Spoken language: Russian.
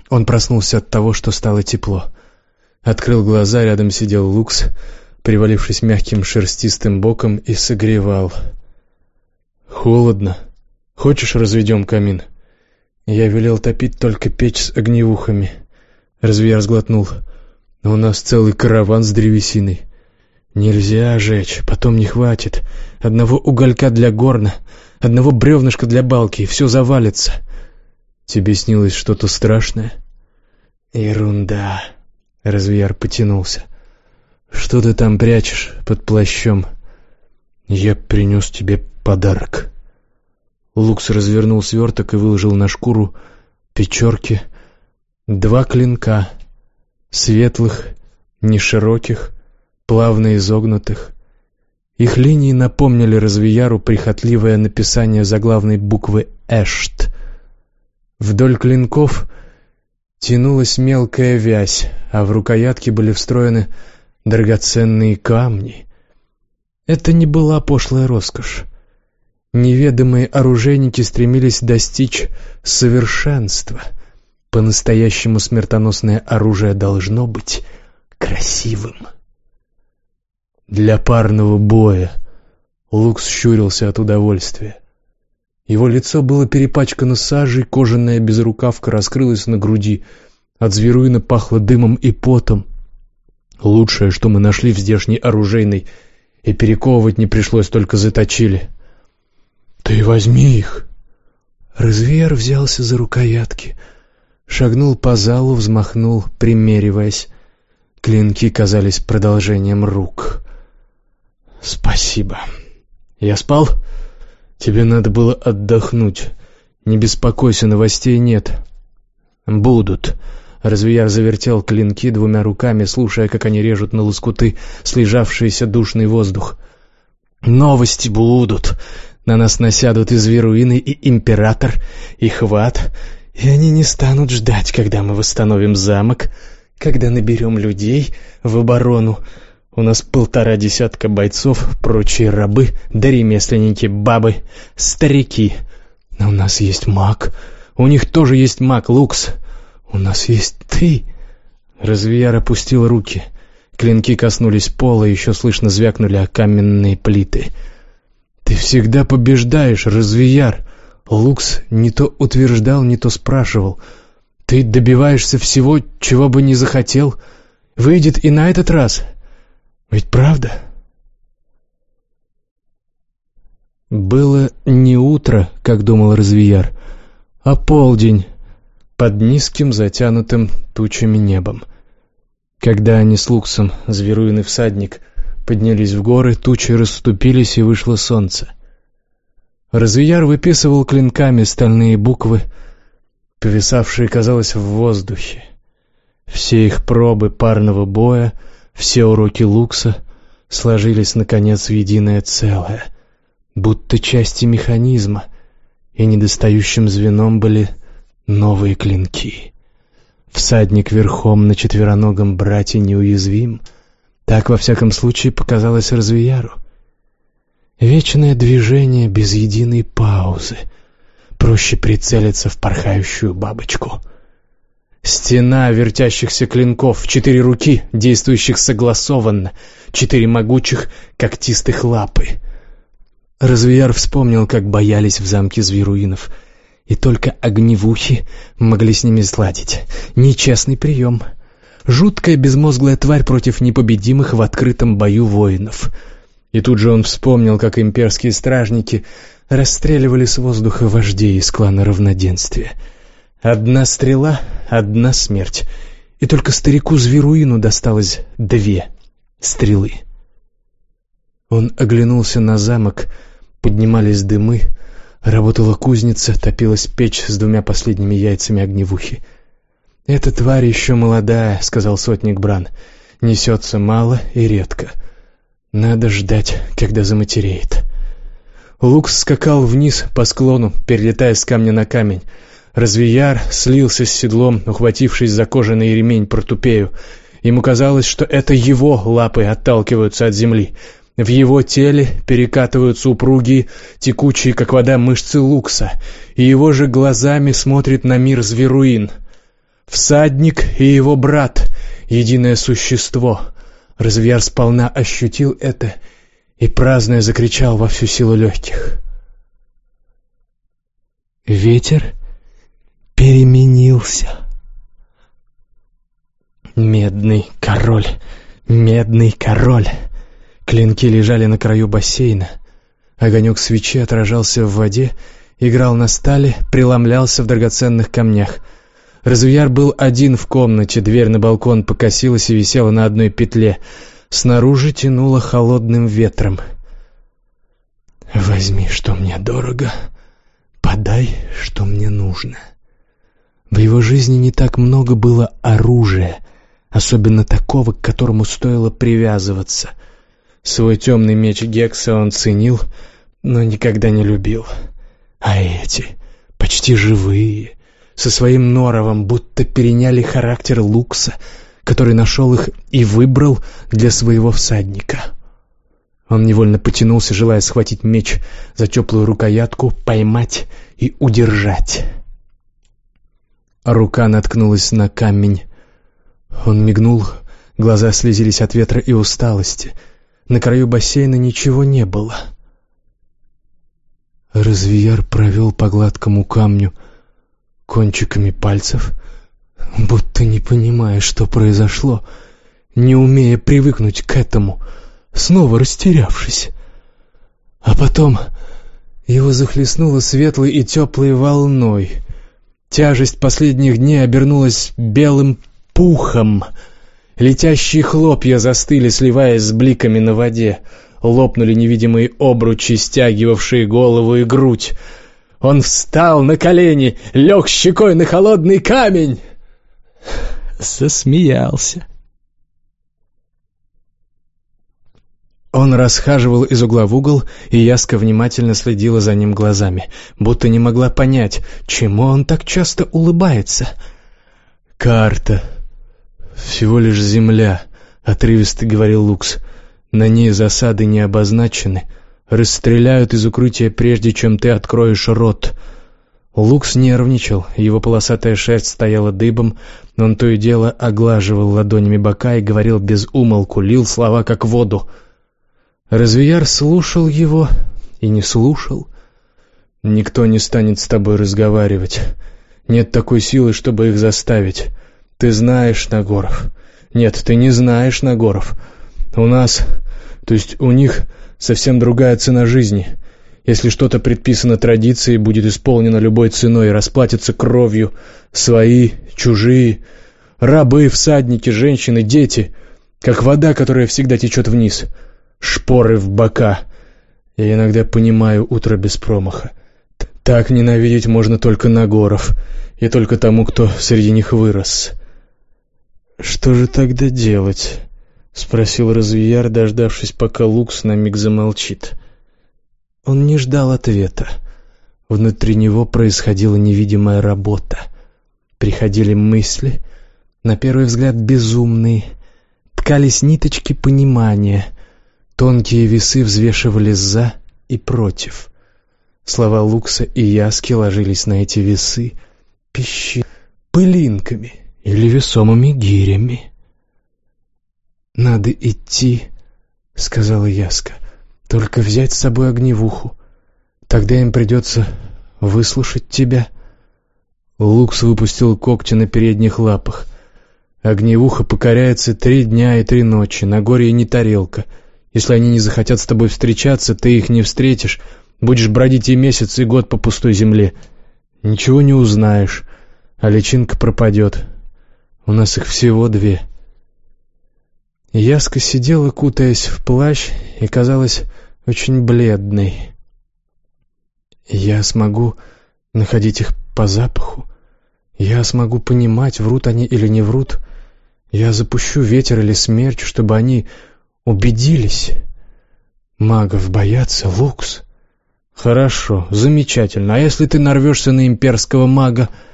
Он проснулся от того, что стало тепло. Открыл глаза, рядом сидел Лукс, привалившись мягким шерстистым боком, и согревал. «Холодно. Хочешь, разведем камин?» «Я велел топить только печь с огневухами». Развияр сглотнул. «У нас целый караван с древесиной. Нельзя жечь, потом не хватит. Одного уголька для горна, одного бревнышка для балки, и все завалится». «Тебе снилось что-то страшное?» «Ерунда». Развияр потянулся. «Что ты там прячешь под плащом?» «Я принес тебе подарок». Лукс развернул сверток и выложил на шкуру печорки 2 клинка, светлых, нешироких, плавно изогнутых. Их линии напомнили Развияру прихотливое написание заглавной буквы «Эшт». Вдоль клинков тянулась мелкая вязь, а в рукоятке были встроены драгоценные камни. Это не была пошлая роскошь. Неведомые оружейники стремились достичь совершенства. По-настоящему смертоносное оружие должно быть красивым. Для парного боя. Лукс щурился от удовольствия. Его лицо было перепачкано сажей, кожаная безрукавка раскрылась на груди. От зверуина пахло дымом и потом. Лучшее, что мы нашли в здешней оружейной, и перековывать не пришлось, только заточили. «Ты возьми их!» Развияр взялся за рукоятки, шагнул по залу, взмахнул, примериваясь. Клинки казались продолжением рук. «Спасибо. Я спал? Тебе надо было отдохнуть. Не беспокойся, новостей нет». «Будут». Развияр завертел клинки 2 руками, слушая, как они режут на лоскуты слежавшийся душный воздух. «Новости будут. На нас насядут и зверуины, и император, и хват, и они не станут ждать, когда мы восстановим замок, когда наберем людей в оборону. У нас 1,5 десятка бойцов, прочие рабы, да ремесленники, бабы, старики. Но у нас есть маг. У них тоже есть маг, Лукс. У нас есть ты». Развияр опустил руки. Клинки коснулись пола, еще слышно звякнули о каменные плиты. «Ты всегда побеждаешь, Развияр!» Лукс не то утверждал, не то спрашивал. «Ты добиваешься всего, чего бы не захотел. Выйдет и на этот раз. Ведь правда?» Было не утро, как думал Развияр, а полдень под низким, затянутым тучами небом. Когда они с Луксом, зверуин и всадник, поднялись в горы, тучи расступились, и вышло солнце. Развияр выписывал клинками стальные буквы, повисавшие, казалось, в воздухе. Все их пробы парного боя, все уроки Лукса сложились, наконец, в единое целое, будто части механизма, и недостающим звеном были новые клинки. Всадник верхом на четвероногом брате неуязвим. Так, во всяком случае, показалось Развияру. Вечное движение без единой паузы. Проще прицелиться в порхающую бабочку. Стена вертящихся клинков, 4 руки, действующих согласованно, 4 могучих когтистых лапы. Развияр вспомнил, как боялись в замке зверуинов, и только огневухи могли с ними сладить. Нечестный прием. Жуткая безмозглая тварь против непобедимых в открытом бою воинов. И тут же он вспомнил, как имперские стражники расстреливали с воздуха вождей из клана равноденствия. 1 стрела, 1 смерть. И только старику-зверуину досталось 2 стрелы. Он оглянулся на замок, поднимались дымы, работала кузница, топилась печь с 2 последними яйцами огневухи. «Эта тварь еще молодая», — сказал сотник Бран. «Несется мало и редко. Надо ждать, когда заматереет». Лукс скакал вниз по склону, перелетая с камня на камень. Развияр слился с седлом, ухватившись за кожаный ремень портупею. Ему казалось, что это его лапы отталкиваются от земли. В его теле перекатываются упругие, текучие, как вода, мышцы Лукса, и его же глазами смотрит на мир зверуин. Всадник и его брат — единое существо. Развияр сполна ощутил это и праздно закричал во всю силу легких. Ветер переменился. Медный король, медный король. Клинки лежали на краю бассейна. Огонек свечи отражался в воде, играл на стали, преломлялся в драгоценных камнях. Развияр был один в комнате, дверь на балкон покосилась и висела на одной петле. Снаружи тянуло холодным ветром. «Возьми, что мне дорого, подай, что мне нужно». В его жизни не так много было оружия, особенно такого, к которому стоило привязываться. Свой темный меч Гекса он ценил, но никогда не любил. А эти, почти живые, со своим норовом, будто переняли характер Лукса, который нашел их и выбрал для своего всадника. Он невольно потянулся, желая схватить меч за теплую рукоятку, поймать и удержать. Рука наткнулась на камень. Он мигнул, глаза слезились от ветра и усталости. На краю бассейна ничего не было. Развияр провел по гладкому камню кончиками пальцев, будто не понимая, что произошло, не умея привыкнуть к этому, снова растерявшись. А потом его захлестнуло светлой и теплой волной. Тяжесть последних дней обернулась белым пухом. Летящие хлопья застыли, сливаясь с бликами на воде. Лопнули невидимые обручи, стягивавшие голову и грудь. Он встал на колени, лег щекой на холодный камень. Засмеялся. Он расхаживал из угла в угол, и Яска внимательно следила за ним глазами, будто не могла понять, чему он так часто улыбается. «Карта. Всего лишь земля», — отрывисто говорил Лукс. «На ней засады не обозначены. Расстреляют из укрытия, прежде чем ты откроешь рот». Лукс нервничал, его полосатая шерсть стояла дыбом, но он то и дело оглаживал ладонями бока и говорил без умолку, лил слова как воду. Развияр слушал его и не слушал. «Никто не станет с тобой разговаривать. Нет такой силы, чтобы их заставить. Ты знаешь Нагоров. Нет, ты не знаешь Нагоров. У нас, то есть у них, совсем другая цена жизни. Если что-то предписано традицией, будет исполнено любой ценой и расплатится кровью. Свои, чужие, рабы, всадники, женщины, дети, как вода, которая всегда течет вниз. Шпоры в бока. Я иногда понимаю утро без промаха. Так ненавидеть можно только Нагоров, и только тому, кто среди них вырос». «Что же тогда делать?» — спросил Развияр, дождавшись, пока Лукс на миг замолчит. Он не ждал ответа. Внутри него происходила невидимая работа. Приходили мысли, на первый взгляд безумные, ткались ниточки понимания, тонкие весы взвешивали «за» и «против». Слова Лукса и Яски ложились на эти весы пылинками или весомыми гирями. «Надо идти», — сказала Яска, — «только взять с собой огневуху. Тогда им придется выслушать тебя». Лукс выпустил когти на передних лапах. «Огневуха покоряется 3 дня и 3 ночи, Нагорье не тарелка. Если они не захотят с тобой встречаться, ты их не встретишь, будешь бродить и месяц, и год по пустой земле. Ничего не узнаешь, а личинка пропадет. У нас их всего 2». Яска сидела, кутаясь в плащ, и казалась очень бледной. «Я смогу находить их по запаху. Я смогу понимать, врут они или не врут. Я запущу ветер или смерч, чтобы они убедились. Магов боятся, Лукс». «Хорошо, замечательно. А если ты нарвешься на имперского мага?»